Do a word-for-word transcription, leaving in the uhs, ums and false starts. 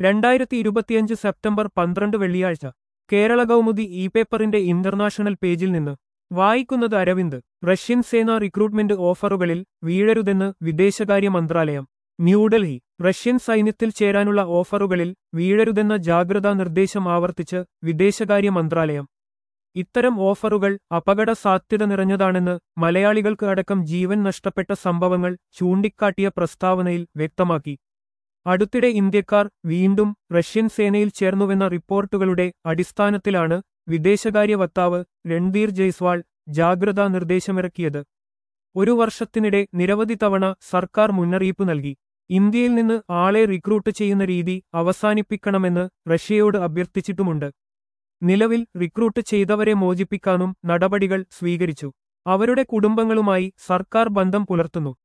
രണ്ടായിരത്തി ഇരുപത്തിയഞ്ച് സെപ്റ്റംബർ പന്ത്രണ്ട് വെള്ളിയാഴ്ച കേരള കൗമുദി ഇ പേപ്പറിന്റെ ഇന്റർനാഷണൽ പേജിൽ നിന്ന് വായിക്കുന്നത് അരവിന്ദ്. റഷ്യൻ സേനാ റിക്രൂട്ട്മെന്റ് ഓഫറുകളിൽ വീഴരുതെന്ന് വിദേശകാര്യ മന്ത്രാലയം. ന്യൂഡൽഹി. റഷ്യൻ സൈന്യത്തിൽ ചേരാനുള്ള ഓഫറുകളിൽ വീഴരുതെന്ന ജാഗ്രതാ നിർദ്ദേശം ആവർത്തിച്ച് വിദേശകാര്യ മന്ത്രാലയം. ഇത്തരം ഓഫറുകൾ അപകട സാധ്യത നിറഞ്ഞതാണെന്ന് മലയാളികൾക്ക് അടക്കം ജീവൻ നഷ്ടപ്പെട്ട സംഭവങ്ങൾ ചൂണ്ടിക്കാട്ടിയ പ്രസ്താവനയിൽ വ്യക്തമാക്കി. അടുത്തിടെ ഇന്ത്യക്കാർ വീണ്ടും റഷ്യൻ സേനയിൽ ചേർന്നുവെന്ന റിപ്പോർട്ടുകളുടെ അടിസ്ഥാനത്തിലാണ് വിദേശകാര്യ വക്താവ് രൺധീർ ജയ്സ്വാൾ ജാഗ്രതാ നിർദ്ദേശമിറക്കിയത്. ഒരു വർഷത്തിനിടെ നിരവധി തവണ സർക്കാർ മുന്നറിയിപ്പ് നൽകി. ഇന്ത്യയിൽ നിന്ന് ആളെ റിക്രൂട്ട് ചെയ്യുന്ന രീതി അവസാനിപ്പിക്കണമെന്ന് റഷ്യയോട് അഭ്യർത്ഥിച്ചിട്ടുമുണ്ട്. നിലവിൽ റിക്രൂട്ട് ചെയ്തവരെ മോചിപ്പിക്കാനും നടപടികൾ സ്വീകരിച്ചു. അവരുടെ കുടുംബങ്ങളുമായി സർക്കാർ ബന്ധം പുലർത്തുന്നു.